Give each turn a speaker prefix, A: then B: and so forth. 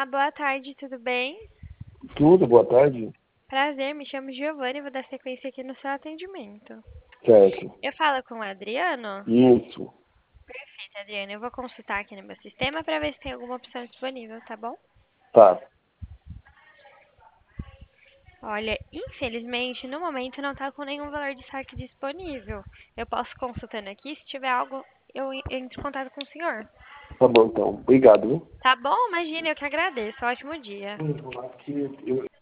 A: Olá, boa tarde, tudo bem?
B: Tudo, boa tarde.
A: Prazer, me chamo Giovanni e vou dar sequência aqui no seu atendimento.
B: Certo.
A: Eu falo com o Adriano?
B: Isso.
A: Perfeito, Adriano. Eu vou consultar aqui no meu sistema para ver se tem alguma opção disponível, tá bom?
B: Tá.
A: Olha, infelizmente, no momento não tá com nenhum valor de saque disponível. Eu posso consultando aqui, se tiver algo, eu entro em contato com o senhor.
B: Tá bom, então. Obrigado, viu?
A: Tá bom? Imagina, eu que agradeço. Ótimo dia.
B: Aqui, eu